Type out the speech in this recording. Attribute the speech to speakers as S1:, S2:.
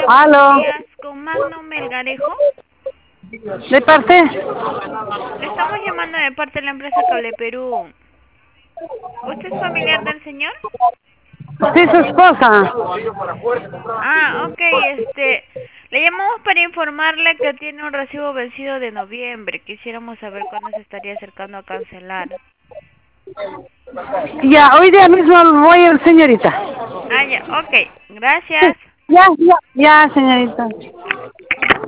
S1: Hola, buenos
S2: Aló,
S1: días. Con Magno Melgarejo.
S2: ¿de parte?
S1: Le estamos llamando de parte de la empresa Cable Perú. ¿Usted es familiar del señor?
S2: Sí, su esposa.
S1: Ah, ok, le llamamos para informarle que tiene un recibo vencido de noviembre. Quisiéramos saber cuándo se estaría acercando a cancelar.
S2: Ya, hoy día mismo voy, señorita.
S1: Ah, ya, ok.
S2: Sí,
S1: Gracias.
S2: ya, señorita.